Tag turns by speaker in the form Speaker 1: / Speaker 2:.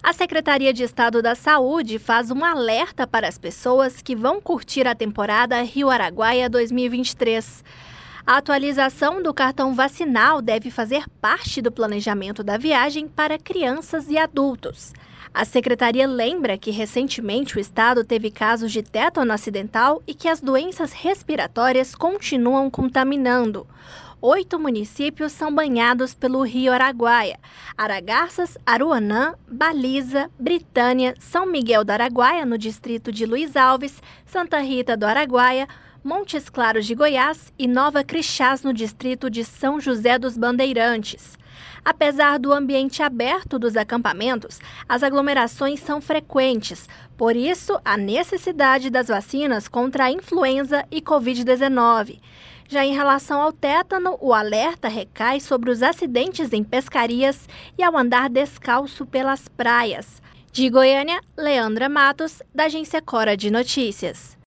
Speaker 1: A Secretaria de Estado da Saúde faz um alerta para as pessoas que vão curtir a temporada Rio Araguaia 2023. A atualização do cartão vacinal deve fazer parte do planejamento da viagem para crianças e adultos. A Secretaria lembra que recentemente o estado teve casos de tétano acidental e que as doenças respiratórias continuam contaminando. 8 municípios são banhados pelo Rio Araguaia: Aragarças, Aruanã, Baliza, Britânia, São Miguel do Araguaia, no distrito de Luiz Alves, Santa Rita do Araguaia, Montes Claros de Goiás e Nova Crixás, no distrito de São José dos Bandeirantes. Apesar do ambiente aberto dos acampamentos, as aglomerações são frequentes. Por isso, a necessidade das vacinas contra a influenza e Covid-19. Já em relação ao tétano, o alerta recai sobre os acidentes em pescarias e ao andar descalço pelas praias. De Goiânia, Leandra Matos, da Agência Cora de Notícias.